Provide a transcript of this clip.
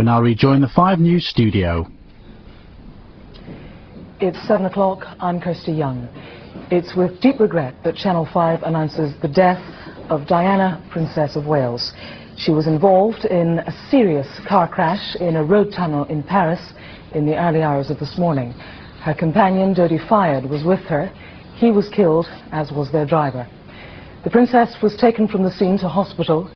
We now rejoin the 5 News studio. It's 7 o'clock. I'm Kirsty Young. It's with deep regret that Channel 5 announces the death of Diana, Princess of Wales. She was involved in a serious car crash in a road tunnel in Paris in the early hours of this morning. Her companion, Dodi Fayed, was with her. He was killed, as was their driver. The princess was taken from the scene to hospital.